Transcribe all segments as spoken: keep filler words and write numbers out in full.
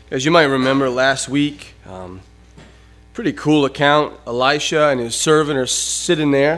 As you might remember last week, um, pretty cool account. Elisha and his servant are sitting there,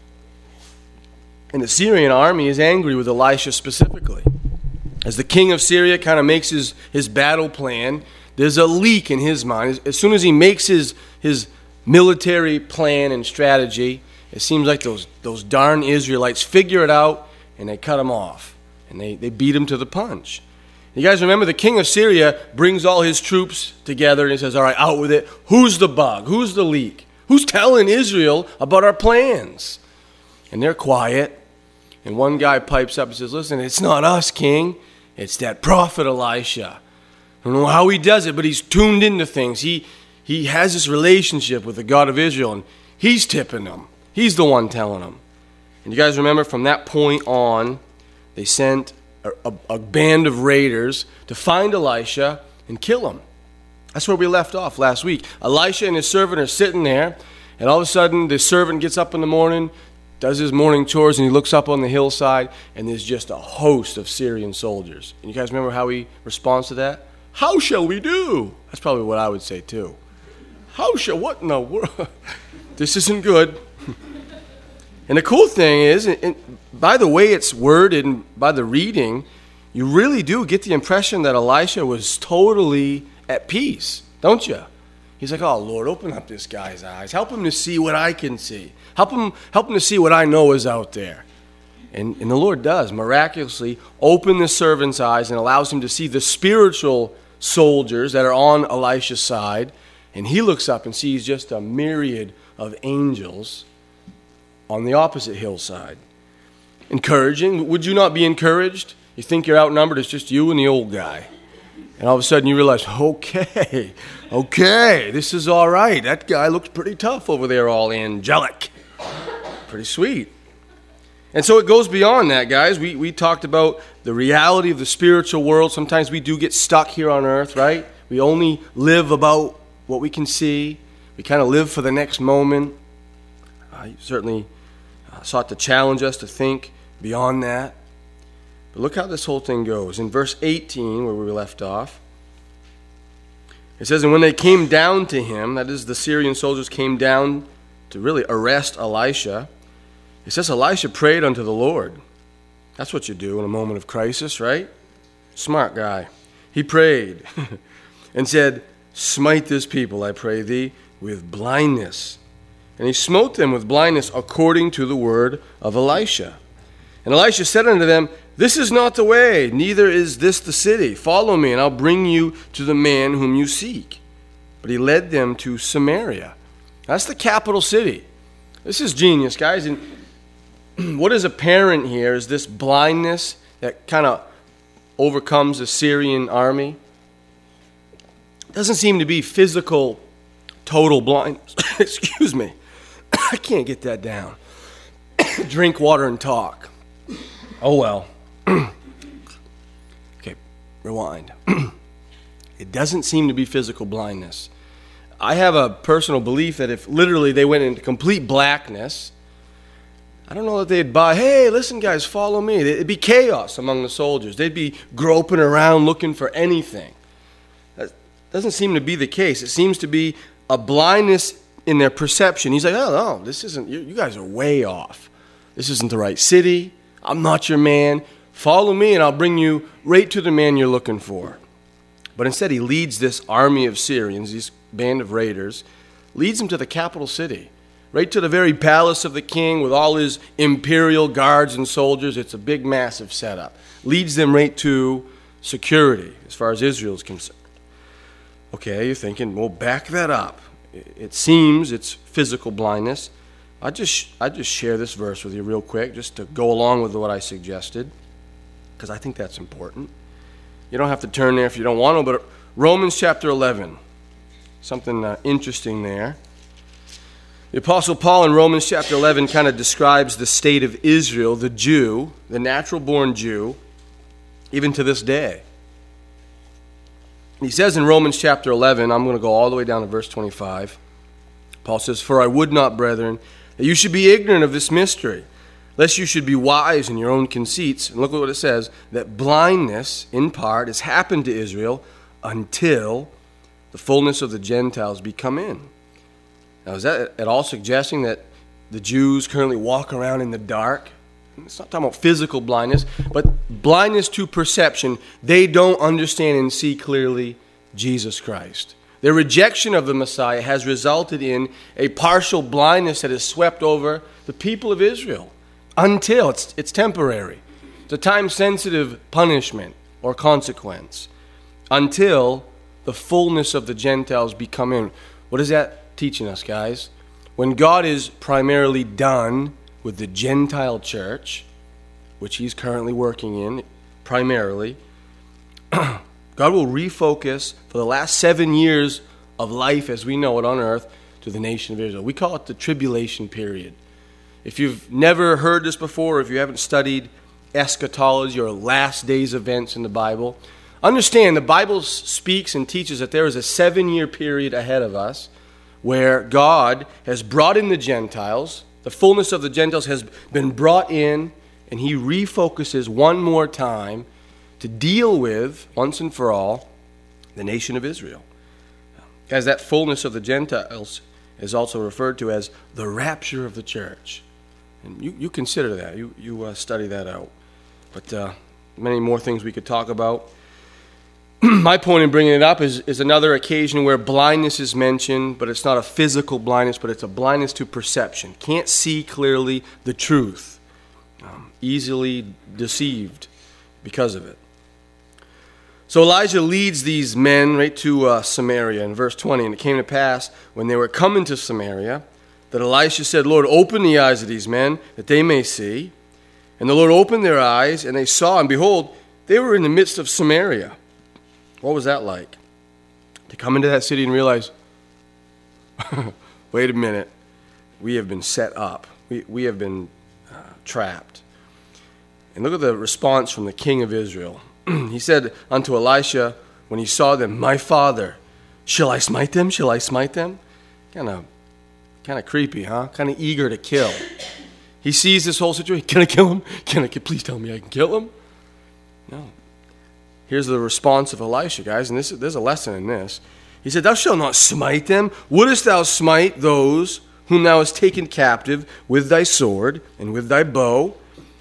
and the Syrian army is angry with Elisha specifically. As the king of Syria kind of makes his, his battle plan, there's a leak in his mind. As soon as he makes his, his military plan and strategy, it seems like those, those darn Israelites figure it out, and they cut him off, and they, they beat him to the punch. You guys remember the king of Syria brings all his troops together and he says, all right, out with it. Who's the bug? Who's the leak? Who's telling Israel about our plans? And they're quiet. And one guy pipes up and says, listen, it's not us, king. It's that prophet Elisha. I don't know how he does it, but he's tuned into things. He, he has this relationship with the God of Israel, and he's tipping them. He's the one telling them. And you guys remember from that point on, they sent A, a band of raiders to find Elisha and kill him. That's where we left off last week. Elisha and his servant are sitting there, and all of a sudden the servant gets up in the morning, does his morning chores, and he looks up on the hillside, and there's just a host of Syrian soldiers. And you guys remember how he responds to that? How shall we do? That's probably what I would say too. How shall, what in the world? This isn't good. And the cool thing is, and by the way it's worded and by the reading, you really do get the impression that Elisha was totally at peace, don't you? He's like, oh, Lord, open up this guy's eyes. Help him to see what I can see. Help him, help him to see what I know is out there. And, and the Lord does miraculously open the servant's eyes and allows him to see the spiritual soldiers that are on Elisha's side. And he looks up and sees just a myriad of angels on the opposite hillside. Encouraging. Would you not be encouraged? You think you're outnumbered, it's just you and the old guy. And all of a sudden you realize, okay, okay, this is all right. That guy looks pretty tough over there, all angelic. Pretty sweet. And so it goes beyond that, guys. We, we talked about the reality of the spiritual world. Sometimes we do get stuck here on earth, right? We only live about what we can see. We kind of live for the next moment. Uh, certainly uh, sought to challenge us to think beyond that. But look how this whole thing goes. In verse eighteen, where we left off, it says, and when they came down to him, that is, the Syrian soldiers came down to really arrest Elisha, it says Elisha prayed unto the Lord. That's what you do in a moment of crisis, right? Smart guy. He prayed and said, smite this people, I pray thee, with blindness. And he smote them with blindness according to the word of Elisha. And Elisha said unto them, this is not the way, neither is this the city. Follow me, and I'll bring you to the man whom you seek. But he led them to Samaria. That's the capital city. This is genius, guys. And what is apparent here is this blindness that kind of overcomes the Syrian army. It doesn't seem to be physical, total blindness. Excuse me. I can't get that down. Drink water and talk. Oh, well. Okay, rewind. It doesn't seem to be physical blindness. I have a personal belief that if literally they went into complete blackness, I don't know that they'd buy, hey, listen, guys, follow me. It'd be chaos among the soldiers. They'd be groping around looking for anything. That doesn't seem to be the case. It seems to be a blindness in their perception. He's like, oh, no, this isn't, you, you guys are way off. This isn't the right city. I'm not your man. Follow me and I'll bring you right to the man you're looking for. But instead he leads this army of Syrians, this band of raiders, leads them to the capital city, right to the very palace of the king with all his imperial guards and soldiers. It's a big, massive setup. Leads them right to security as far as Israel is concerned. Okay, you're thinking, well, back that up. It seems it's physical blindness. I just I just share this verse with you real quick just to go along with what I suggested because I think that's important. You don't have to turn there if you don't want to, but Romans chapter eleven, something uh, interesting there. The Apostle Paul in Romans chapter eleven kind of describes the state of Israel, the Jew, the natural-born Jew, even to this day. He says in Romans chapter eleven, I'm going to go all the way down to verse twenty-five. Paul says, for I would not, brethren, that you should be ignorant of this mystery, lest you should be wise in your own conceits. And look at what it says, that blindness, in part, has happened to Israel until the fullness of the Gentiles be come in. Now, is that at all suggesting that the Jews currently walk around in the dark? It's not talking about physical blindness, but blindness to perception. They don't understand and see clearly Jesus Christ. Their rejection of the Messiah has resulted in a partial blindness that has swept over the people of Israel until it's, it's temporary. It's a time-sensitive punishment or consequence until the fullness of the Gentiles be come in. What is that teaching us, guys? When God is primarily done with the Gentile church, which he's currently working in primarily, God will refocus for the last seven years of life as we know it on earth to the nation of Israel. We call it the tribulation period. If you've never heard this before, or if you haven't studied eschatology or last days events in the Bible, understand the Bible speaks and teaches that there is a seven-year period ahead of us where God has brought in the Gentiles. The fullness of the Gentiles has been brought in, and he refocuses one more time to deal with, once and for all, the nation of Israel. Guys, that fullness of the Gentiles is also referred to as the rapture of the church. And you, you consider that. You, you uh, study that out. But uh, many more things we could talk about. My point in bringing it up is, is another occasion where blindness is mentioned, but it's not a physical blindness, but it's a blindness to perception. Can't see clearly the truth. Um, easily deceived because of it. So Elijah leads these men right to uh, Samaria in verse twenty. And it came to pass, when they were coming to Samaria, that Elisha said, Lord, open the eyes of these men, that they may see. And the Lord opened their eyes, and they saw, and behold, they were in the midst of Samaria. What was that like? To come into that city and realize, wait a minute, we have been set up. We, we have been uh, trapped. And look at the response from the king of Israel. He said unto Elisha, when he saw them, my father, shall I smite them? Shall I smite them? Kind of kind of creepy, huh? Kind of eager to kill. He sees this whole situation. Can I kill him? Can I? Please tell me I can kill him? No. Here's the response of Elisha, guys, and this, there's a lesson in this. He said, thou shalt not smite them. Wouldest thou smite those whom thou hast taken captive with thy sword and with thy bow?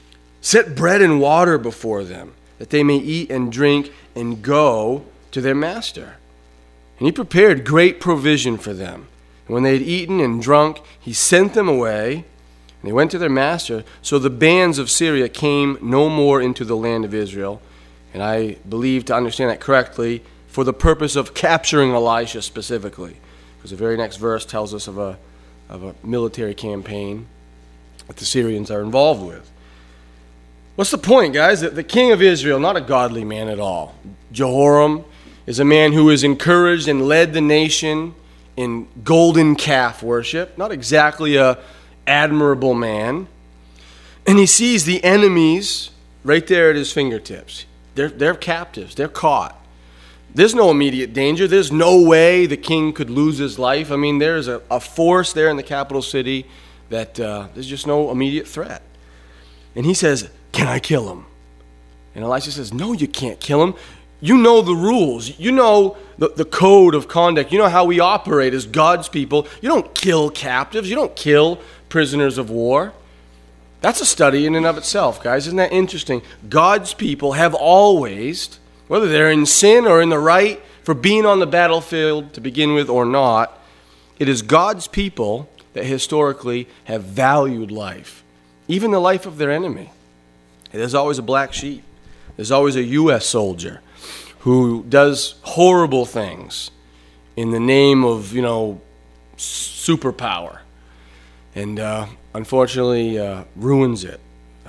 Set bread and water before them, that they may eat and drink and go to their master. And he prepared great provision for them. And when they had eaten and drunk, he sent them away, and they went to their master. So the bands of Syria came no more into the land of Israel. And I believe, to understand that correctly, for the purpose of capturing Elisha specifically. Because the very next verse tells us of a, of a military campaign that the Syrians are involved with. What's the point, guys? The, the king of Israel, not a godly man at all. Jehoram is a man who has encouraged and led the nation in golden calf worship. Not exactly a admirable man. And he sees the enemies right there at his fingertips. They're, they're captives. They're caught. There's no immediate danger. There's no way the king could lose his life. I mean, there's a, a force there in the capital city that uh, there's just no immediate threat. And he says, can I kill him? And Elisha says, no, you can't kill him. You know the rules. You know the, the code of conduct. You know how we operate as God's people. You don't kill captives. You don't kill prisoners of war. That's a study in and of itself, guys. Isn't that interesting? God's people have always, whether they're in sin or in the right for being on the battlefield to begin with or not, it is God's people that historically have valued life, even the life of their enemy. There's always a black sheep. There's always a U S soldier who does horrible things in the name of, you know, superpower. And uh, unfortunately uh, ruins it. Uh,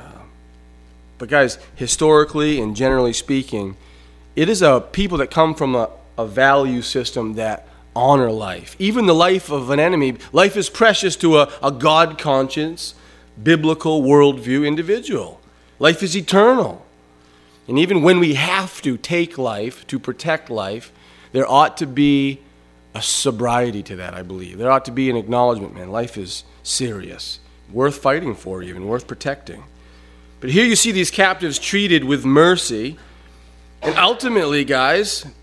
but guys, historically and generally speaking, it is a people that come from a, a value system that honor life. Even the life of an enemy, life is precious to a, a God conscience, biblical worldview individual. Life is eternal. And even when we have to take life to protect life, there ought to be a sobriety to that, I believe. There ought to be an acknowledgement, man, life is serious, worth fighting for even, worth protecting. But here you see these captives treated with mercy. And ultimately, guys,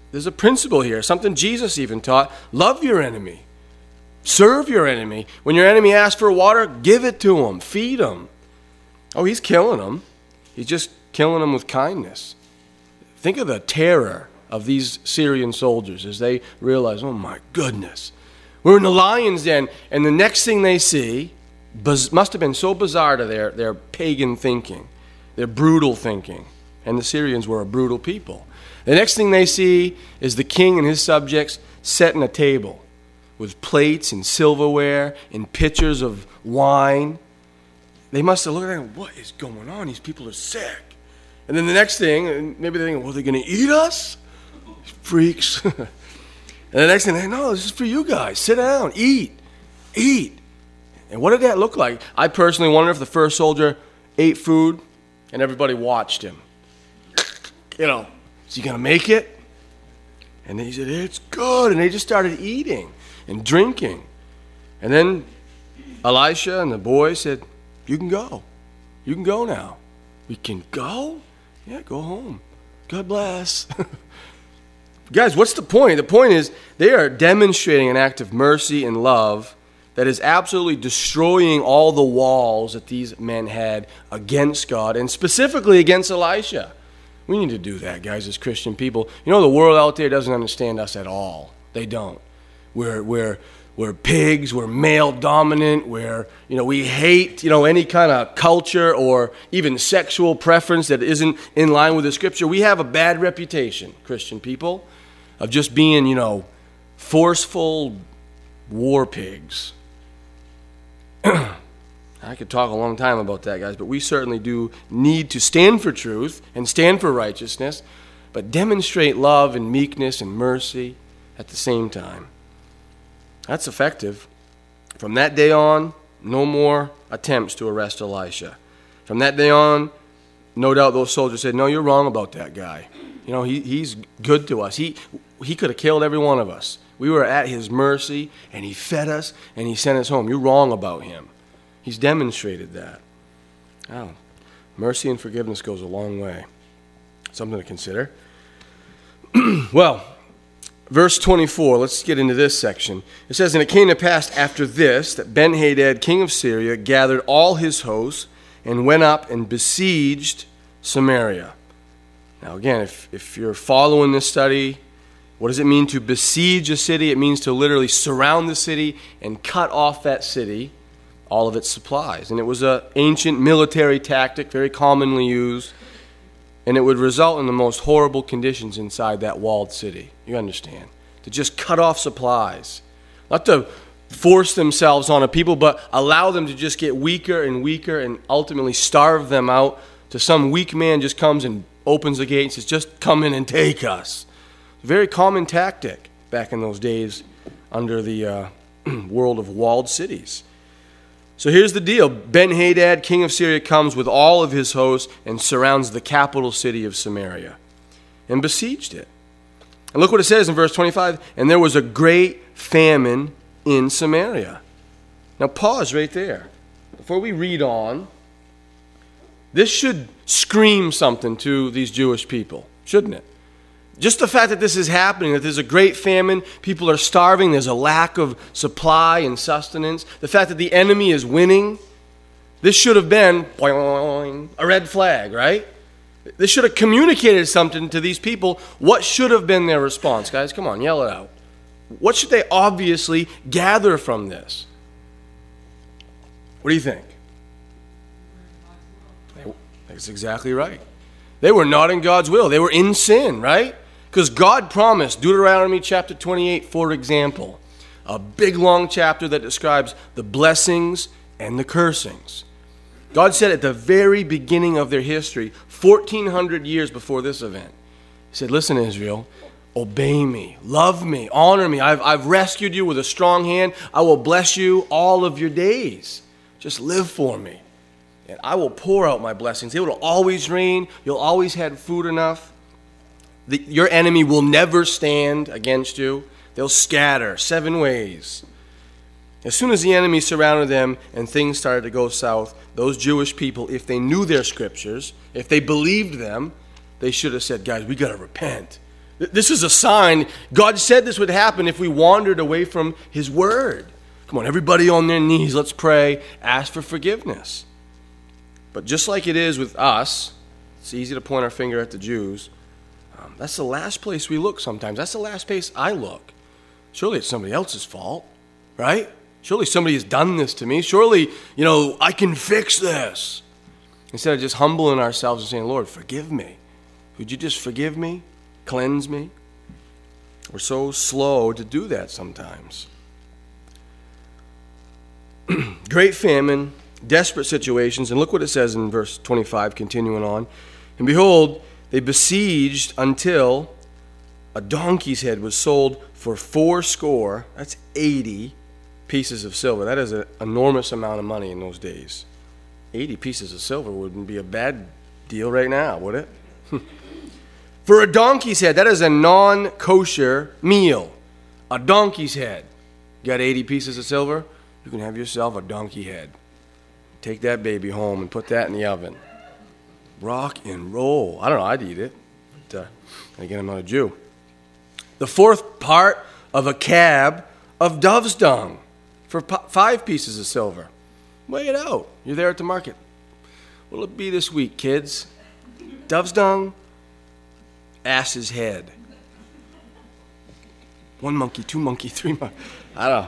there's a principle here, something Jesus even taught. Love your enemy. Serve your enemy. When your enemy asks for water, give it to him. Feed him. Oh, he's killing them. He's just killing them with kindness. Think of the terror of these Syrian soldiers as they realize, oh my goodness, we're in the lion's den. And the next thing they see biz- must have been so bizarre to their, their pagan thinking, their brutal thinking. And the Syrians were a brutal people. The next thing they see is the king and his subjects setting a table with plates and silverware and pitchers of wine. They must have looked at them, what is going on? These people are sick. And then the next thing, maybe they're thinking, well, they're going to eat us? Freaks. And the next thing, they no, this is for you guys. Sit down, eat, eat. And what did that look like? I personally wonder if the first soldier ate food and everybody watched him. You know, is he going to make it? And then he said, it's good. And they just started eating and drinking. And then Elisha and the boys said, you can go. You can go now. We can go? Yeah, go home. God bless. Guys, what's the point? The point is they are demonstrating an act of mercy and love that is absolutely destroying all the walls that these men had against God, and specifically against Elisha. We need to do that, guys, as Christian people. You know, the world out there doesn't understand us at all. They don't. We're we're we're pigs. We're male dominant. We're you know we hate you know any kind of culture or even sexual preference that isn't in line with the Scripture. We have a bad reputation, Christian people, of just being you know forceful war pigs. I could talk a long time about that, guys, but we certainly do need to stand for truth and stand for righteousness, but demonstrate love and meekness and mercy at the same time. That's effective. From that day on, no more attempts to arrest Elisha. From that day on, no doubt those soldiers said, no, you're wrong about that guy. You know, he, he's good to us. He, he could have killed every one of us. We were at his mercy, and he fed us, and he sent us home. You're wrong about him. He's demonstrated that. Oh, mercy and forgiveness goes a long way. Something to consider. Well, verse twenty-four, let's get into this section. It says, and it came to pass after this that Ben-Hadad, king of Syria, gathered all his hosts and went up and besieged Samaria. Now again, if, if you're following this study, what does it mean to besiege a city? It means to literally surround the city and cut off that city, all of its supplies. And it was an ancient military tactic, very commonly used, and it would result in the most horrible conditions inside that walled city. You understand? To just cut off supplies. Not to force themselves on a people, but allow them to just get weaker and weaker and ultimately starve them out to some weak man just comes and opens the gate and says, just come in and take us. Very common tactic back in those days under the uh, world of walled cities. So here's the deal. Ben-Hadad, king of Syria, comes with all of his hosts and surrounds the capital city of Samaria and besieged it. And look what it says in verse twenty-five. And there was a great famine in Samaria. Now pause right there. Before we read on, this should scream something to these Jewish people, shouldn't it? Just the fact that this is happening, that there's a great famine, people are starving, there's a lack of supply and sustenance, the fact that the enemy is winning, this should have been boing, a red flag, right? This should have communicated something to these people. What should have been their response? Guys, come on, yell it out. What should they obviously gather from this? What do you think? That's exactly right. They were not in God's will. They were in sin, right? Because God promised, Deuteronomy chapter twenty-eight, for example, a big long chapter that describes the blessings and the cursings. God said at the very beginning of their history, fourteen hundred years before this event, He said, listen, Israel, obey me, love me, honor me. I've, I've rescued you with a strong hand. I will bless you all of your days. Just live for me. And I will pour out my blessings. It will always rain. You'll always have food enough. The, your enemy will never stand against you. They'll scatter seven ways. As soon as the enemy surrounded them and things started to go south, those Jewish people, if they knew their scriptures, if they believed them, they should have said, guys, we got to repent. This is a sign. God said this would happen if we wandered away from his word. Come on, everybody on their knees, let's pray, ask for forgiveness. But just like it is with us, it's easy to point our finger at the Jews. Um, that's the last place we look sometimes. That's the last place I look. Surely it's somebody else's fault, right? Surely somebody has done this to me. Surely, you know, I can fix this. Instead of just humbling ourselves and saying, Lord, forgive me. Would you just forgive me? Cleanse me? We're so slow to do that sometimes. Great famine, desperate situations, and look what it says in verse twenty-five, continuing on. And behold, they besieged until a donkey's head was sold for four score, that's eighty pieces of silver. That is an enormous amount of money in those days. eighty pieces of silver wouldn't be a bad deal right now, would it? For a donkey's head, that is a non-kosher meal. A donkey's head. You got eighty pieces of silver? You can have yourself a donkey head. Take that baby home and put that in the oven. Rock and roll. I don't know, I'd eat it. But, uh, again, I'm not a Jew. The fourth part of a cab of dove's dung for p- five pieces of silver. Weigh it out. You're there at the market. What'll it be this week, kids? Dove's dung, ass's head. One monkey, two monkey, three monkey. I don't know.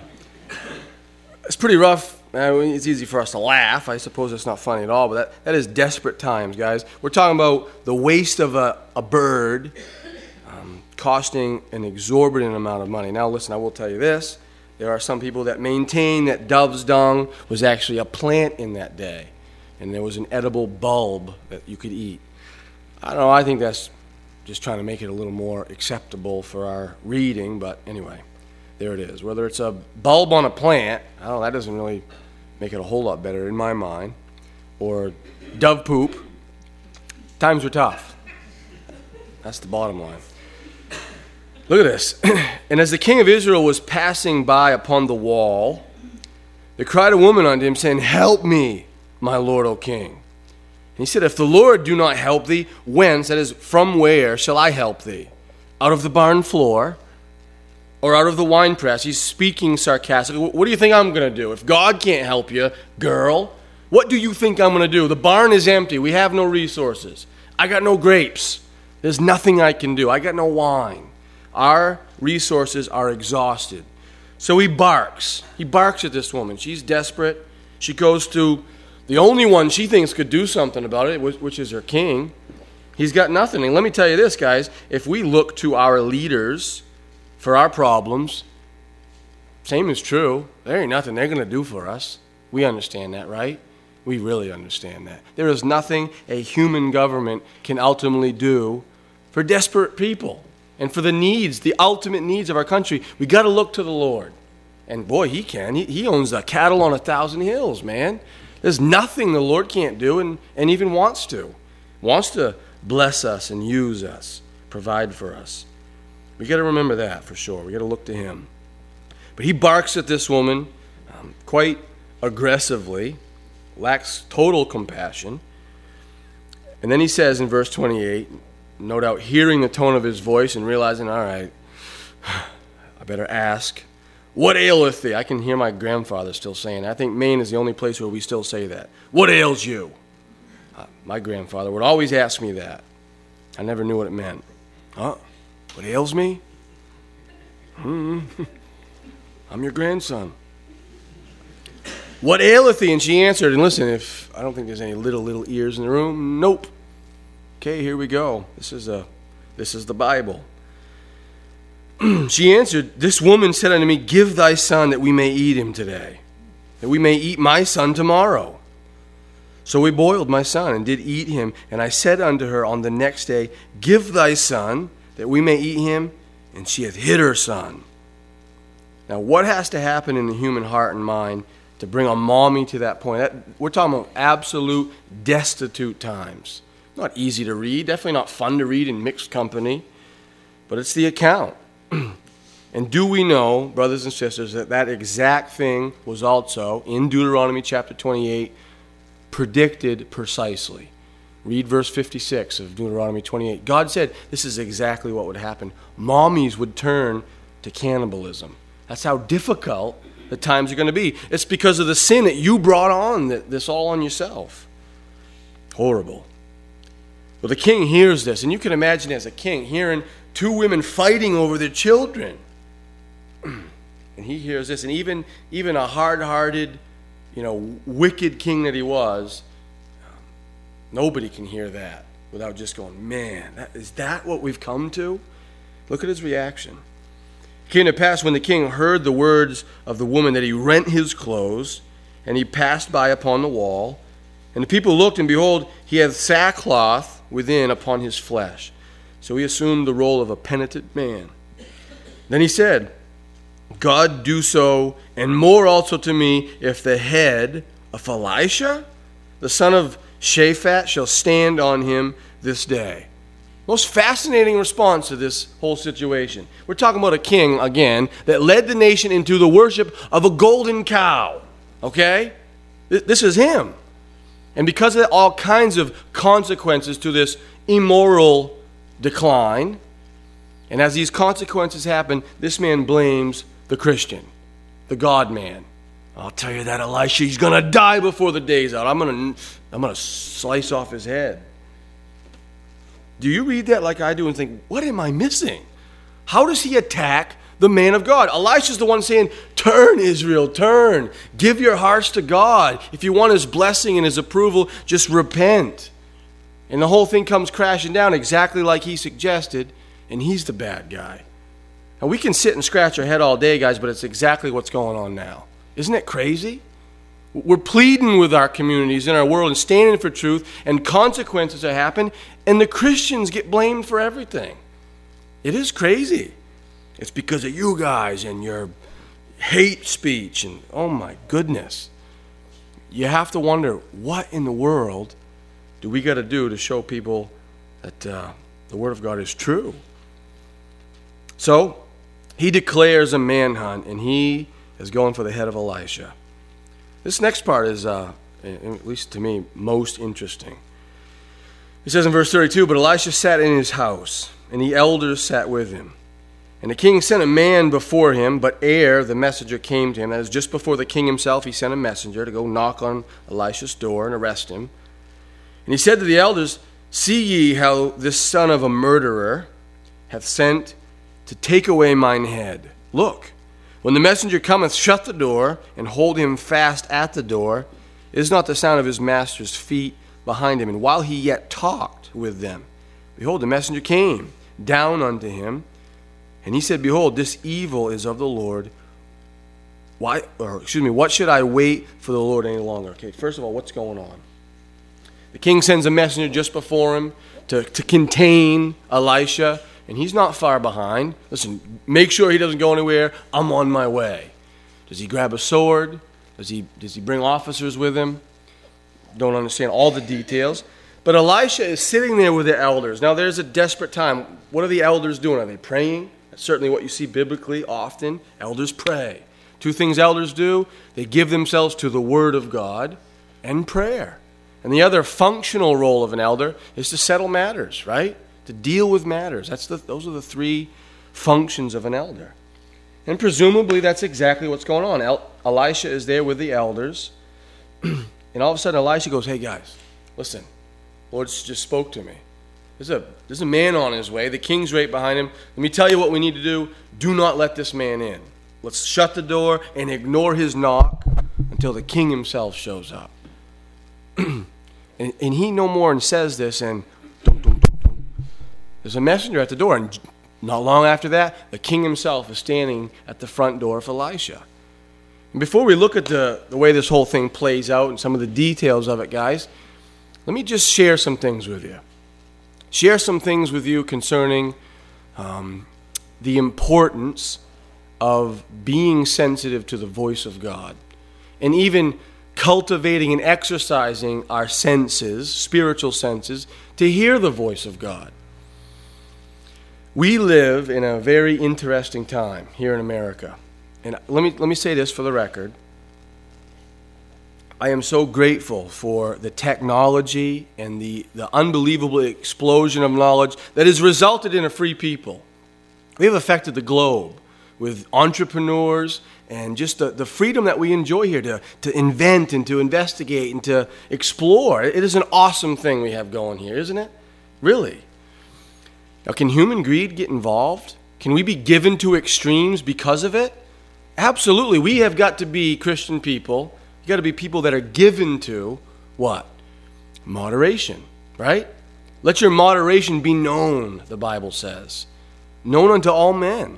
It's pretty rough. I mean, it's easy for us to laugh. I suppose it's not funny at all, but that, that is desperate times, guys. We're talking about the waste of a, a bird um, costing an exorbitant amount of money. Now, listen, I will tell you this. There are some people that maintain that dove's dung was actually a plant in that day, and there was an edible bulb that you could eat. I don't know. I think that's just trying to make it a little more acceptable for our reading, but anyway, there it is. Whether it's a bulb on a plant, I don't know, that doesn't really make it a whole lot better in my mind, or dove poop, times are tough. That's the bottom line. Look at this. And as the king of Israel was passing by upon the wall, there cried a woman unto him, saying, Help me, my lord, O king. And he said, If the Lord do not help thee, whence, that is, from where shall I help thee? Out of the barn floor, or out of the winepress? He's speaking sarcastically. What do you think I'm going to do? If God can't help you, girl, what do you think I'm going to do? The barn is empty. We have no resources. I got no grapes. There's nothing I can do. I got no wine. Our resources are exhausted. So he barks. He barks at this woman. She's desperate. She goes to the only one she thinks could do something about it, which is her king. He's got nothing. And let me tell you this, guys. If we look to our leaders for our problems, same is true. There ain't nothing they're going to do for us. We understand that, right? We really understand that. There is nothing a human government can ultimately do for desperate people and for the needs, the ultimate needs of our country. We got to look to the Lord. And boy, he can. He, he owns the cattle on a thousand hills, man. There's nothing the Lord can't do and, and even wants to. Wants to bless us and use us, provide for us. We got to remember that for sure. We got to look to him. But he barks at this woman um, quite aggressively, lacks total compassion. And then he says in verse twenty-eight, no doubt hearing the tone of his voice and realizing, all right, I better ask, what aileth thee? I can hear my grandfather still saying that. I think Maine is the only place where we still say that. What ails you? Uh, my grandfather would always ask me that. I never knew what it meant. Huh? What ails me? Hmm. I'm your grandson. What aileth thee? And she answered, and listen, if I don't think there's any little, little ears in the room, nope. Okay, here we go. This is a, this is the Bible. She answered, This woman said unto me, Give thy son that we may eat him today, that we may eat my son tomorrow. So we boiled my son and did eat him. And I said unto her on the next day, Give thy son that we may eat him. And she hath hid her son. Now, what has to happen in the human heart and mind to bring a mommy to that point? That, we're talking about absolute destitute times. Not easy to read, definitely not fun to read in mixed company, but it's the account. And do we know, brothers and sisters, that that exact thing was also, in Deuteronomy chapter twenty-eight, predicted precisely. Read verse fifty-six of Deuteronomy twenty-eight. God said this is exactly what would happen. Mommies would turn to cannibalism. That's how difficult the times are going to be. It's because of the sin that you brought on, that this all on yourself. Horrible. Well, the king hears this, and you can imagine as a king hearing two women fighting over their children. And he hears this, and even, even a hard-hearted, you know, wicked king that he was, nobody can hear that without just going, man, that, is that what we've come to? Look at his reaction. It came to pass when the king heard the words of the woman that he rent his clothes, and he passed by upon the wall. And the people looked, and behold, he had sackcloth within upon his flesh. So he assumed the role of a penitent man. Then he said, God do so, and more also to me, if the head of Elisha, the son of Shaphat, shall stand on him this day. Most fascinating response to this whole situation. We're talking about a king, again, that led the nation into the worship of a golden cow. Okay? This is him. And because of all kinds of consequences to this immoral decline, and as these consequences happen, this man blames the Christian, the God-man. I'll tell you that Elisha, he's going to die before the day's out. I'm going to I'm going to slice off his head. Do you read that like I do and think, what am I missing? How does he attack the man of God? Elisha's the one saying, turn, Israel, turn. Give your hearts to God. If you want his blessing and his approval, just repent. And the whole thing comes crashing down exactly like he suggested, and he's the bad guy. And we can sit and scratch our head all day, guys, but it's exactly what's going on now. Isn't it crazy? We're pleading with our communities in our world and standing for truth, and consequences have happened, and the Christians get blamed for everything. It is crazy. It's because of you guys and your hate speech, and oh my goodness. You have to wonder, what in the world do we got to do to show people that uh, the Word of God is true? So, he declares a manhunt, and he is going for the head of Elisha. This next part is, uh, at least to me, most interesting. It says in verse thirty-two, but Elisha sat in his house, and the elders sat with him. And the king sent a man before him, but ere the messenger came to him, that is just before the king himself, he sent a messenger to go knock on Elisha's door and arrest him. And he said to the elders, see ye how this son of a murderer hath sent to take away mine head. Look, when the messenger cometh, shut the door, and hold him fast at the door. It is not the sound of his master's feet behind him. And while he yet talked with them, behold, the messenger came down unto him, and he said, behold, this evil is of the Lord. Why, or excuse me, what should I wait for the Lord any longer? Okay, first of all, what's going on? The king sends a messenger just before him to, to contain Elisha, and he's not far behind. Listen, make sure he doesn't go anywhere. I'm on my way. Does he grab a sword? Does he, does he bring officers with him? Don't understand all the details. But Elisha is sitting there with the elders. Now, there's a desperate time. What are the elders doing? Are they praying? That's certainly what you see biblically often. Elders pray. Two things elders do. They give themselves to the Word of God and prayer. And the other functional role of an elder is to settle matters, right? To deal with matters. That's the, those are the three functions of an elder. And presumably that's exactly what's going on. El- Elisha is there with the elders. And all of a sudden Elisha goes, hey guys, listen, the Lord just spoke to me. There's a, there's a man on his way. The king's right behind him. Let me tell you what we need to do. Do not let this man in. Let's shut the door and ignore his knock until the king himself shows up. and, and he no more and says this, and dum, dum, dum, dum. There's a messenger at the door, and not long after that, the king himself is standing at the front door of Elisha. And before we look at the, the way this whole thing plays out and some of the details of it, guys, let me just share some things with you. Share some things with you concerning um, the importance of being sensitive to the voice of God, and even cultivating and exercising our senses, spiritual senses, to hear the voice of God. We live in a very interesting time here in America. And let me let me say this for the record. I am so grateful for the technology and the, the unbelievable explosion of knowledge that has resulted in a free people. We have affected the globe with entrepreneurs and just the, the freedom that we enjoy here to, to invent and to investigate and to explore. It is an awesome thing we have going here, isn't it? Really. Now, can human greed get involved? Can we be given to extremes because of it? Absolutely. We have got to be Christian people. You've got to be people that are given to what? Moderation, right? Let your moderation be known, the Bible says. Known unto all men.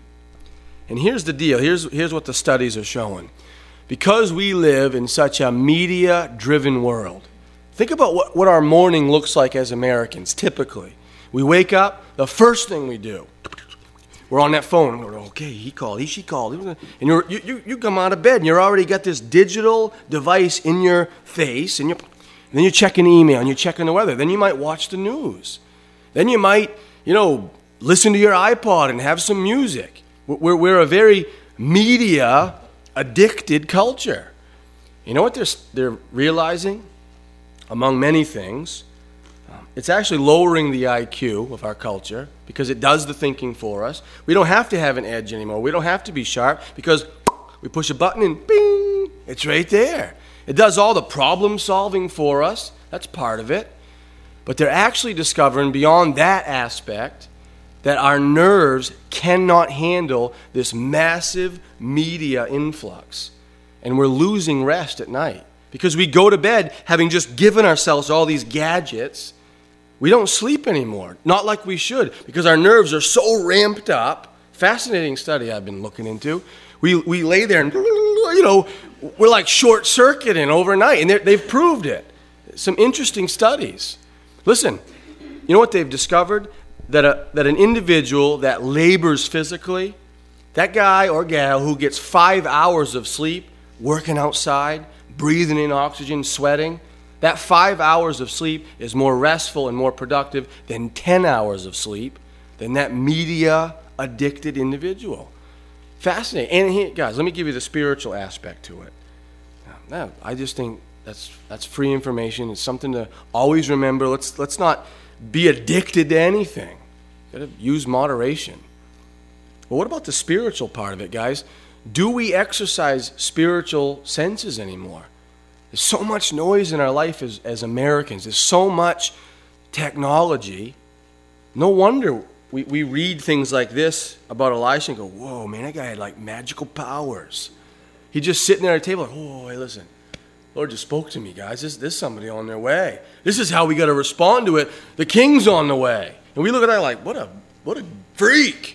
And here's the deal. Here's, here's what the studies are showing. Because we live in such a media-driven world, think about what, what our morning looks like as Americans, typically. We wake up, the first thing we do, we're on that phone. We're, okay, he called, he, she called. And you're, you, you, you come out of bed, and you're already got this digital device in your face, and, you're, and then you're checking email, and you're checking the weather. Then you might watch the news. Then you might, you know, listen to your iPod and have some music. We're, we're a very media-addicted culture. You know what they're, they're realizing? Among many things, um, it's actually lowering the I Q of our culture because it does the thinking for us. We don't have to have an edge anymore. We don't have to be sharp because we push a button and bing, it's right there. It does all the problem solving for us. That's part of it. But they're actually discovering beyond that aspect that our nerves cannot handle this massive media influx. And we're losing rest at night. Because we go to bed having just given ourselves all these gadgets. We don't sleep anymore. Not like we should. Because our nerves are so ramped up. Fascinating study I've been looking into. We we lay there and, you know, we're like short-circuiting overnight. And they've proved it. Some interesting studies. Listen, you know what they've discovered? That a, that an individual that labors physically, that guy or gal who gets five hours of sleep, working outside, breathing in oxygen, sweating, that five hours of sleep is more restful and more productive than ten hours of sleep than that media-addicted individual. Fascinating. And here, guys, let me give you the spiritual aspect to it. Now, I just think that's that's free information. It's something to always remember. Let's let's not be addicted to anything. Got to use moderation. But what about the spiritual part of it, guys? Do we exercise spiritual senses anymore? There's so much noise in our life as, as Americans. There's so much technology. No wonder we, we read things like this about Elisha and go, whoa, man, that guy had like magical powers. He's just sitting there at a table like, whoa, hey, listen. Lord just spoke to me, guys. This, this is somebody on their way. This is how we got to respond to it. The king's on the way. And we look at that like, what a what a freak.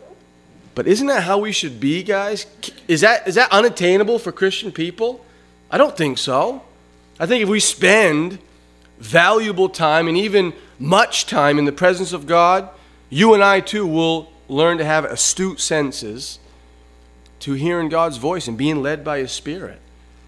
But isn't that how we should be, guys? Is that is that unattainable for Christian people? I don't think so. I think if we spend valuable time and even much time in the presence of God, you and I too will learn to have astute senses to hearing God's voice and being led by His Spirit.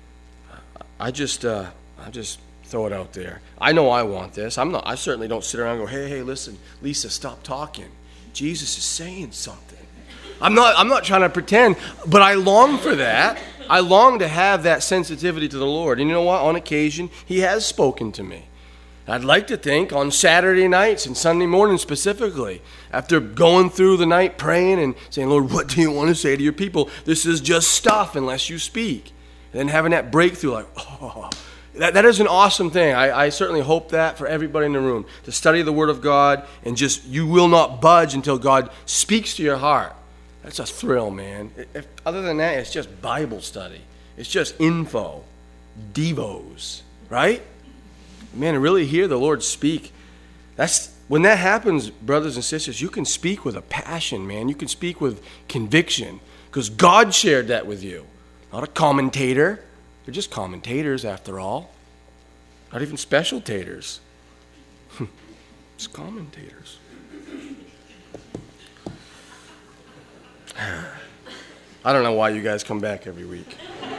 I just, uh, I just throw it out there. I know I want this. I'm not. I certainly don't sit around and go, hey, hey, listen, Lisa, stop talking. Jesus is saying something. I'm not. I'm not trying to pretend, but I long for that. I long to have that sensitivity to the Lord. And you know what? On occasion, He has spoken to me. I'd like to think on Saturday nights and Sunday mornings specifically, after going through the night praying and saying, Lord, what do you want to say to your people? This is just stuff unless you speak. And then having that breakthrough like, oh, that, that is an awesome thing. I, I certainly hope that for everybody in the room, to study the Word of God and just, you will not budge until God speaks to your heart. That's a thrill, man. If, other than that, it's just Bible study. It's just info, devos, right? Man, to really hear the Lord speak, that's when that happens, brothers and sisters, you can speak with a passion, man. You can speak with conviction because God shared that with you. Not a commentator. They're just commentators after all. Not even special taters. Just commentators. I don't know why you guys come back every week.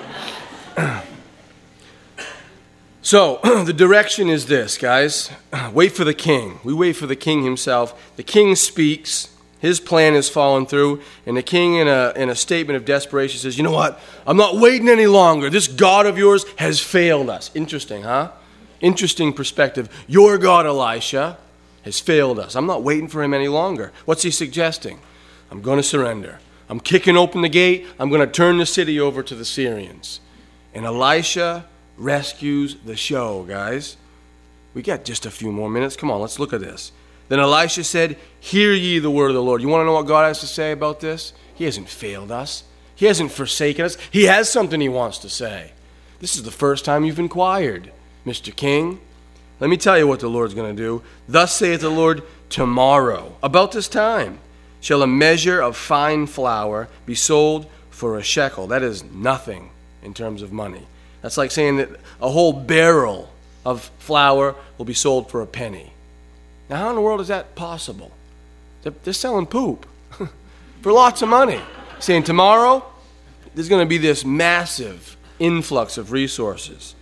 So, the direction is this, guys. Wait for the king. We wait for the king himself. The king speaks. His plan has fallen through, and the king, in a, in a statement of desperation, says, you know what? I'm not waiting any longer. This God of yours has failed us. Interesting, huh? Interesting perspective. Your God, Elisha, has failed us. I'm not waiting for him any longer. What's he suggesting? I'm going to surrender. I'm kicking open the gate. I'm going to turn the city over to the Syrians. And Elisha rescues the show, guys. We got just a few more minutes. Come on, let's look at this. Then Elisha said, hear ye the word of the Lord. You want to know what God has to say about this? He hasn't failed us. He hasn't forsaken us. He has something he wants to say. This is the first time you've inquired, Mister King. Let me tell you what the Lord's going to do. Thus saith the Lord, tomorrow, about this time, shall a measure of fine flour be sold for a shekel. That is nothing in terms of money. That's like saying that a whole barrel of flour will be sold for a penny. Now, how in the world is that possible? They're, they're selling poop for lots of money. Saying tomorrow, there's going to be this massive influx of resources.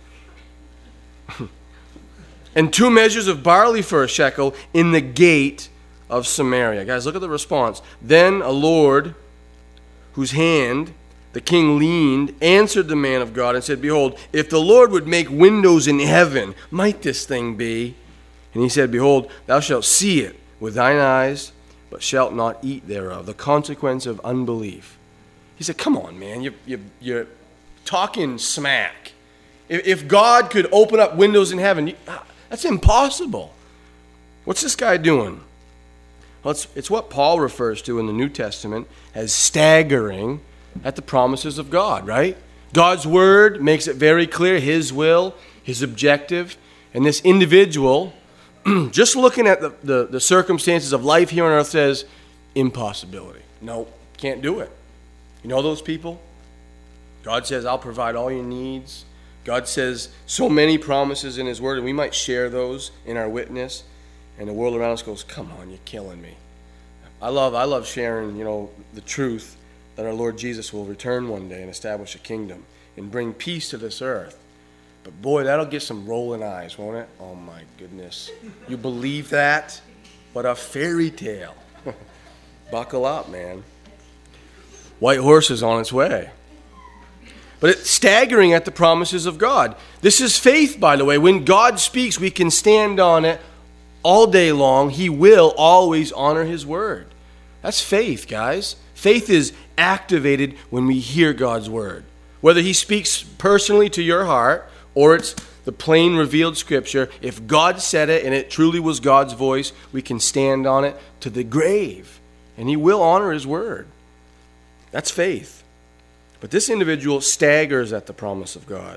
And two measures of barley for a shekel in the gate of Samaria. Guys, look at the response. Then a Lord, whose hand the king leaned, answered the man of God and said, behold, if the Lord would make windows in heaven, might this thing be? And he said, behold, thou shalt see it with thine eyes, but shalt not eat thereof. The consequence of unbelief. He said, come on, man, you, you, you're talking smack. If, if God could open up windows in heaven, you, that's impossible. What's this guy doing? Well, it's, it's what Paul refers to in the New Testament as staggering at the promises of God, right? God's word makes it very clear, his will, his objective, and this individual, just looking at the, the, the circumstances of life here on earth, says, impossibility. No, can't do it. You know those people? God says, I'll provide all your needs. God says so many promises in his word, and we might share those in our witness. And the world around us goes, come on, you're killing me. I love, I love sharing, you know, the truth that our Lord Jesus will return one day and establish a kingdom and bring peace to this earth. But boy, that'll get some rolling eyes, won't it? Oh my goodness. You believe that? What a fairy tale. Buckle up, man. White horse is on its way. But it's staggering at the promises of God. This is faith, by the way. When God speaks, we can stand on it all day long. He will always honor his word. That's faith, guys. Faith is activated when we hear God's word. Whether he speaks personally to your heart or it's the plain revealed scripture, if God said it and it truly was God's voice, we can stand on it to the grave. And he will honor his word. That's faith. But this individual staggers at the promise of God.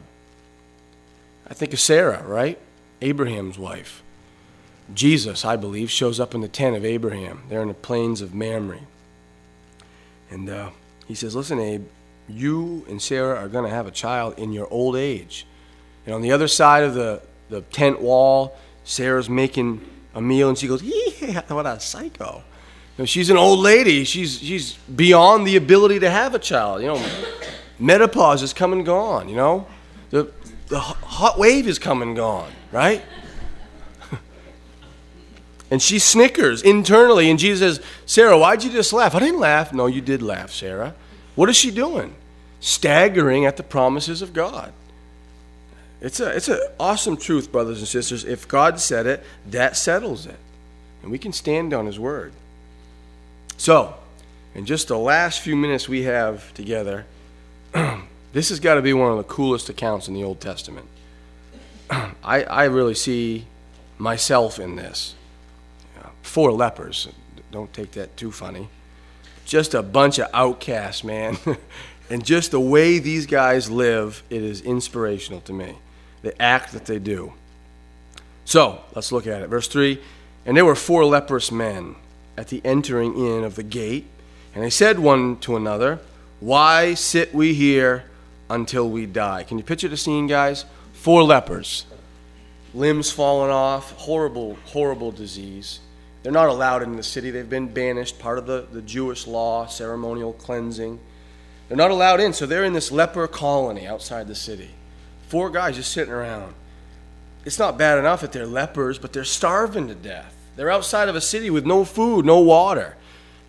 I think of Sarah, right? Abraham's wife. Jesus, I believe, shows up in the tent of Abraham. They're in the plains of Mamre. And uh, he says, listen, Abe, you and Sarah are going to have a child in your old age. And on the other side of the, the tent wall, Sarah's making a meal, and she goes, yeah, what a psycho. You know, she's an old lady. She's she's beyond the ability to have a child. You know, menopause is come and gone, you know. The, the hot wave is come and gone, right? And she snickers internally, and Jesus says, Sarah, why'd you just laugh? I didn't laugh. No, you did laugh, Sarah. What is she doing? Staggering at the promises of God. It's a it's an awesome truth, brothers and sisters. If God said it, that settles it. And we can stand on his word. So, in just the last few minutes we have together, this has got to be one of the coolest accounts in the Old Testament. I, I really see myself in this. Four lepers. Don't take that too funny. Just a bunch of outcasts, man. And just the way these guys live, it is inspirational to me. The act that they do. So, let's look at it. Verse three, and there were four leprous men at the entering in of the gate, and they said one to another, why sit we here until we die? Can you picture the scene, guys? Four lepers. Limbs falling off. Horrible, horrible disease. They're not allowed in the city. They've been banished, part of the, the Jewish law, ceremonial cleansing. They're not allowed in, so they're in this leper colony outside the city. Four guys just sitting around. It's not bad enough that they're lepers, but they're starving to death. They're outside of a city with no food, no water.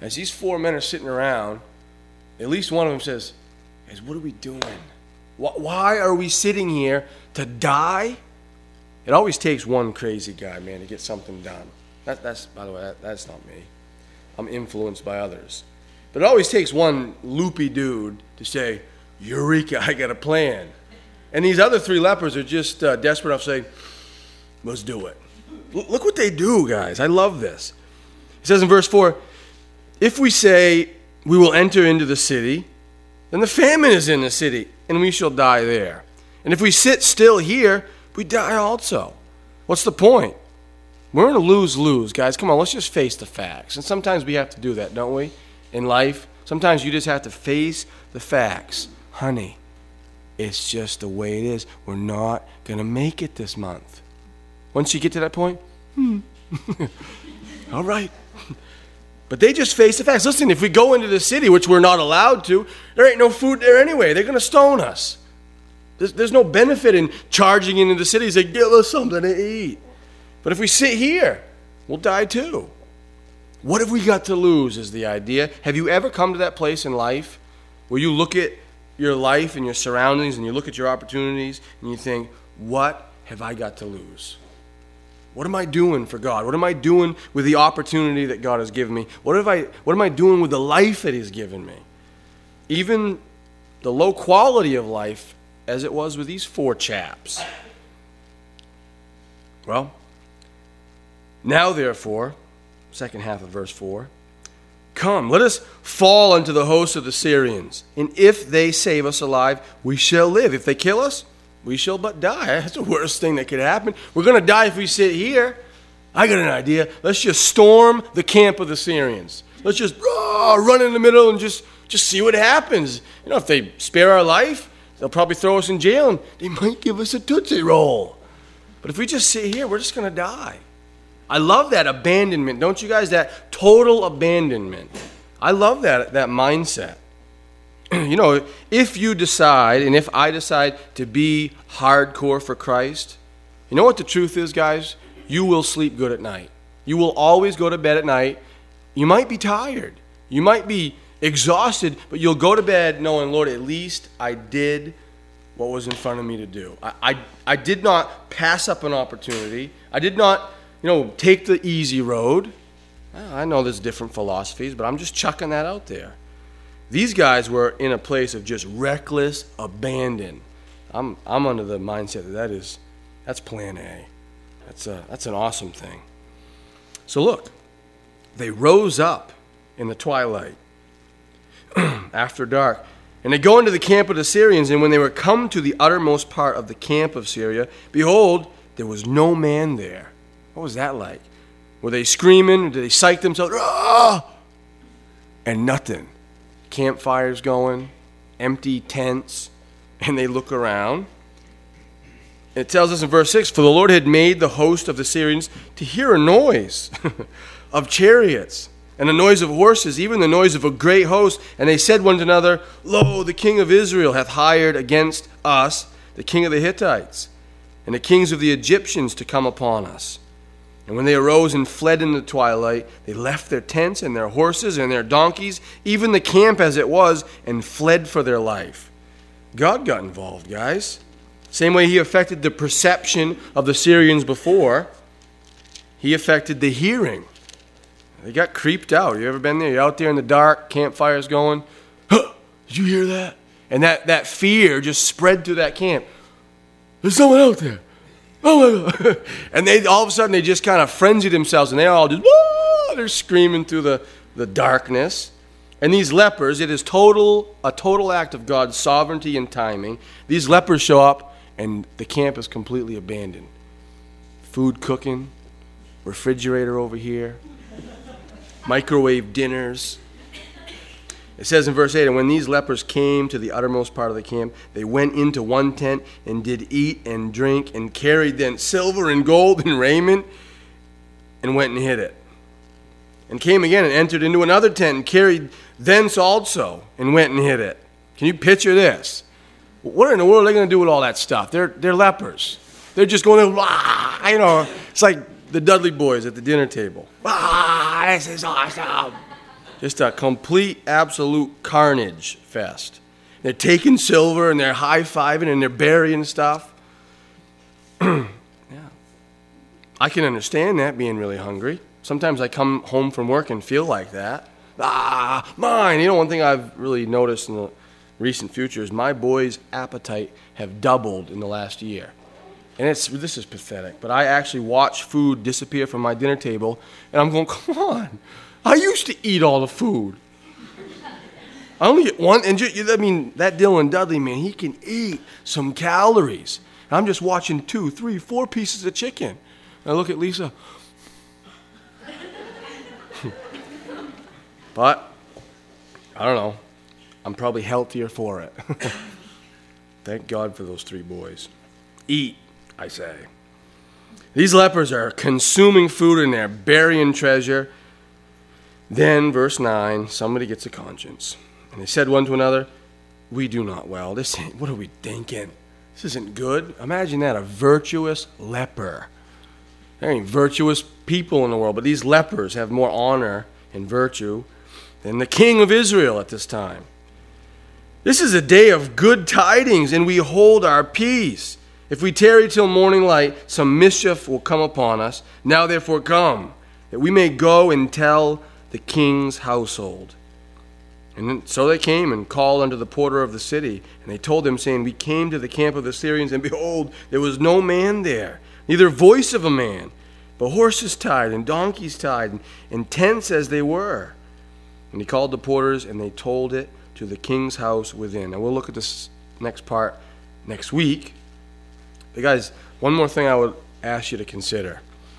As these four men are sitting around, at least one of them says, guys, what are we doing? Why are we sitting here to die? It always takes one crazy guy, man, to get something done. That, that's, by the way, that, that's not me. I'm influenced by others. But it always takes one loopy dude to say, Eureka, I got a plan. And these other three lepers are just uh, desperate enough to say, let's do it. L- look what they do, guys. I love this. It says in verse four, if we say we will enter into the city, then the famine is in the city, and we shall die there. And if we sit still here, we die also. What's the point? We're in a lose-lose, guys. Come on, let's just face the facts. And sometimes we have to do that, don't we? In life, sometimes you just have to face the facts. Honey, it's just the way it is. We're not going to make it this month. Once you get to that point, hmm. All right. But they just face the facts. Listen, if we go into the city, which we're not allowed to, there ain't no food there anyway. They're going to stone us. There's, there's no benefit in charging into the city. Say, give us something to eat. But if we sit here, we'll die too. What have we got to lose is the idea. Have you ever come to that place in life where you look at your life and your surroundings and you look at your opportunities and you think, what have I got to lose? What am I doing for God? What am I doing with the opportunity that God has given me? What have I what am I doing with the life that He's given me? Even the low quality of life as it was with these four chaps. Well, now therefore, second half of verse four, come, let us fall into the host of the Syrians, and if they save us alive, we shall live. If they kill us, we shall but die. That's the worst thing that could happen. We're going to die if we sit here. I got an idea. Let's just storm the camp of the Syrians. Let's just rah, run in the middle and just, just see what happens. You know, if they spare our life, they'll probably throw us in jail, and they might give us a Tootsie Roll. But if we just sit here, we're just going to die. I love that abandonment. Don't you guys? That total abandonment. I love that, that mindset. You know, if you decide, and if I decide to be hardcore for Christ, you know what the truth is, guys? You will sleep good at night. You will always go to bed at night. You might be tired. You might be exhausted, but you'll go to bed knowing, Lord, at least I did what was in front of me to do. I, I, I did not pass up an opportunity. I did not, you know, take the easy road. I know there's different philosophies, but I'm just chucking that out there. These guys were in a place of just reckless abandon. I'm I'm under the mindset that, that is, that's plan A. That's a, that's an awesome thing. So look, they rose up in the twilight after dark, and they go into the camp of the Syrians, and when they were come to the uttermost part of the camp of Syria, behold, there was no man there. What was that like? Were they screaming? Did they psych themselves? Ah! And nothing. Campfires going, empty tents, and they look around. It tells us in verse six, for the Lord had made the host of the Syrians to hear a noise of chariots and a noise of horses, even the noise of a great host. And they said one to another, lo, the king of Israel hath hired against us the king of the Hittites and the kings of the Egyptians to come upon us. And when they arose and fled in the twilight, they left their tents and their horses and their donkeys, even the camp as it was, and fled for their life. God got involved, guys. Same way He affected the perception of the Syrians before, He affected the hearing. They got creeped out. You ever been there? You're out there in the dark, campfires going. Huh, did you hear that? And that, that fear just spread through that camp. There's someone out there. Oh my God. And they all of a sudden they just kind of frenzy themselves, and they all just, whoa, they're screaming through the, the darkness. And these lepers, it is total a total act of God's sovereignty and timing. These lepers show up, and the camp is completely abandoned. Food cooking, refrigerator over here, microwave dinners. It says in verse eight, and when these lepers came to the uttermost part of the camp, they went into one tent and did eat and drink and carried then silver and gold and raiment and went and hid it. And came again and entered into another tent and carried thence also and went and hid it. Can you picture this? What in the world are they going to do with all that stuff? They're they're lepers. They're just going to, ah, you know, it's like the Dudley Boys at the dinner table. Ah, this is awesome. Just a complete, absolute carnage fest. They're taking silver and they're high-fiving and they're burying stuff. Yeah. I can understand that, being really hungry. Sometimes I come home from work and feel like that. Ah, mine. You know, one thing I've really noticed in the recent future is my boys' appetite have doubled in the last year. And it's this is pathetic, but I actually watch food disappear from my dinner table, and I'm going, come on. I used to eat all the food. I only get one, and you, I mean, that Dylan Dudley, man, he can eat some calories. And I'm just watching two, three, four pieces of chicken. And I look at Lisa. But, I don't know. I'm probably healthier for it. Thank God for those three boys. Eat, I say. These lepers are consuming food and they're burying treasure. Then, verse nine, somebody gets a conscience. And they said one to another, we do not well. This ain't, what are we thinking? This isn't good. Imagine that, a virtuous leper. There ain't virtuous people in the world, but these lepers have more honor and virtue than the king of Israel at this time. This is a day of good tidings, and we hold our peace. If we tarry till morning light, some mischief will come upon us. Now therefore come, that we may go and tell the king's household. And then, so they came and called unto the porter of the city, and they told him, saying, we came to the camp of the Syrians, and behold, there was no man there, neither voice of a man, but horses tied and donkeys tied, and, and tents as they were. And he called the porters, and they told it to the king's house within. And we'll look at this next part next week. But guys, one more thing I would ask you to consider.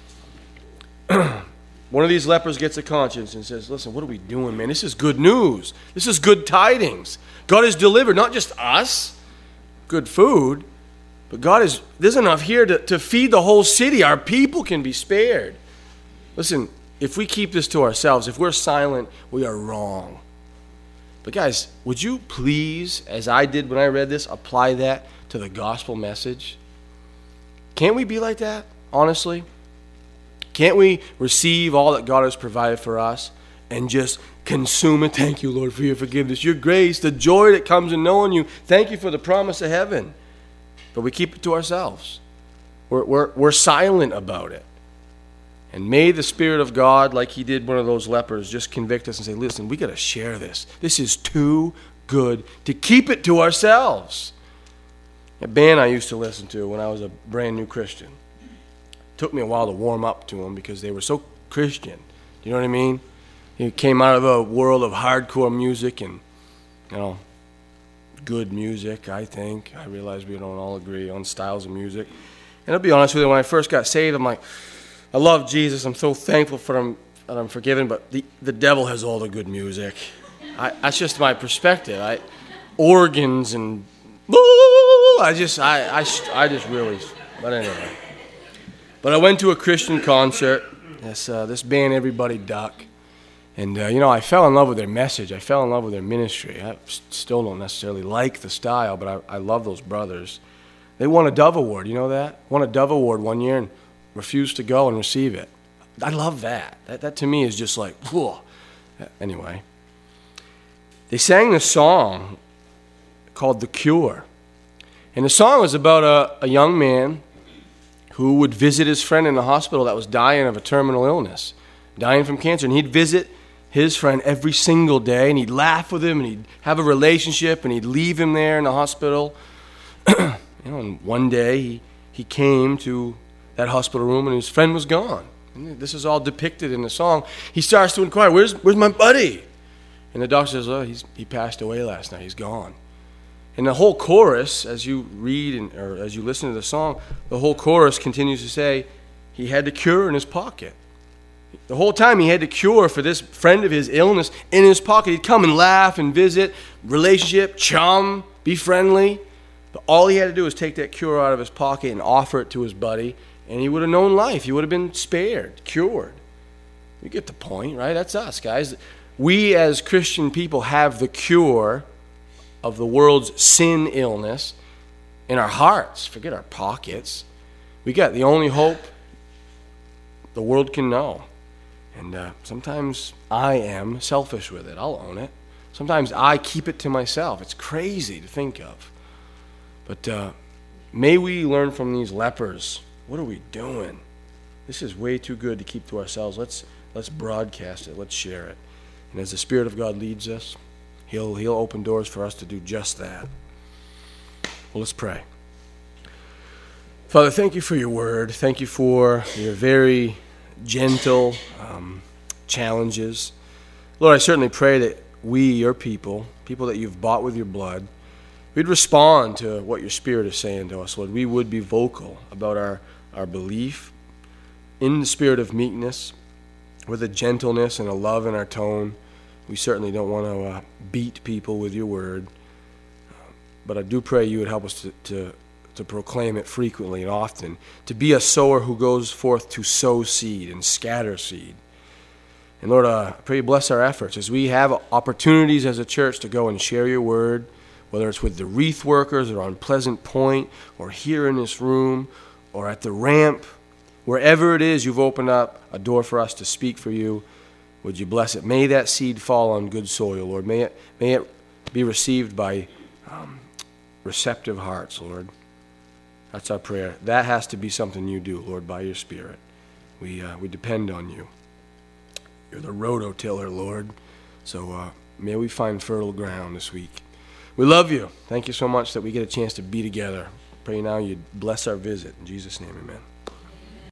One of these lepers gets a conscience and says, listen, what are we doing, man? This is good news. This is good tidings. God has delivered not just us, good food, but God is, there's enough here to, to feed the whole city. Our people can be spared. Listen, if we keep this to ourselves, if we're silent, we are wrong. But guys, would you please, as I did when I read this, apply that to the gospel message? Can't we be like that, honestly? Can't we receive all that God has provided for us and just consume it? Thank you, Lord, for your forgiveness, your grace, the joy that comes in knowing you. Thank you for the promise of heaven. But we keep it to ourselves. We're, we're, we're silent about it. And may the Spirit of God, like he did one of those lepers, just convict us and say, listen, we got to share this. This is too good to keep it to ourselves. A band I used to listen to when I was a brand new Christian. It took me a while to warm up to them because they were so Christian. You know what I mean? You came out of a world of hardcore music and, you know, good music, I think. I realize we don't all agree on styles of music. And I'll be honest with you, when I first got saved, I'm like, I love Jesus. I'm so thankful for him that I'm forgiven, but the, the devil has all the good music. I, that's just my perspective. I, organs and I just, I, I, I just really, but anyway. But I went to a Christian concert, this, uh, this band, Everybody Duck, and, uh, you know, I fell in love with their message. I fell in love with their ministry. I still don't necessarily like the style, but I, I love those brothers. They won a Dove Award, you know that? Won a Dove Award one year and refused to go and receive it. I love that. That, that to me is just like, whoa. Anyway, they sang this song called The Cure. And the song was about a, a young man who would visit his friend in the hospital that was dying of a terminal illness, dying from cancer. And he'd visit his friend every single day, and he'd laugh with him, and he'd have a relationship, and he'd leave him there in the hospital. You know, and one day he, he came to that hospital room, and his friend was gone. And this is all depicted in the song. He starts to inquire, where's, where's my buddy? And the doctor says, oh, he's, he passed away last night. He's gone. And the whole chorus, as you read and, or as you listen to the song, the whole chorus continues to say he had the cure in his pocket. The whole time he had the cure for this friend of his illness in his pocket. He'd come and laugh and visit, relationship, chum, be friendly. But all he had to do was take that cure out of his pocket and offer it to his buddy, and he would have known life. He would have been spared, cured. You get the point, right? That's us, guys. We as Christian people have the cure of the world's sin illness in our hearts. Forget our pockets. We got the only hope the world can know. And uh, sometimes I am selfish with it. I'll own it. Sometimes I keep it to myself. It's crazy to think of. But uh, may we learn from these lepers. What are we doing? This is way too good to keep to ourselves. Let's let's broadcast it. Let's share it. And as the Spirit of God leads us, He'll He'll open doors for us to do just that. Well, let's pray. Father, thank you for your word. Thank you for your very gentle um, challenges. Lord, I certainly pray that we, your people, people that you've bought with your blood, we'd respond to what your Spirit is saying to us, Lord. We would be vocal about our, our belief in the spirit of meekness, with a gentleness and a love in our tone. We certainly don't want to uh, beat people with your word. But I do pray you would help us to, to, to proclaim it frequently and often, to be a sower who goes forth to sow seed and scatter seed. And Lord, uh, I pray you bless our efforts as we have opportunities as a church to go and share your word, whether it's with the wreath workers or on Pleasant Point or here in this room or at the ramp. Wherever it is you've opened up a door for us to speak for you, would you bless it? May that seed fall on good soil, Lord. May it, may it be received by um, receptive hearts, Lord. That's our prayer. That has to be something you do, Lord, by your Spirit. We uh, we depend on you. You're the rototiller, Lord. So uh, may we find fertile ground this week. We love you. Thank you so much that we get a chance to be together. Pray now you'd bless our visit. In Jesus' name, amen.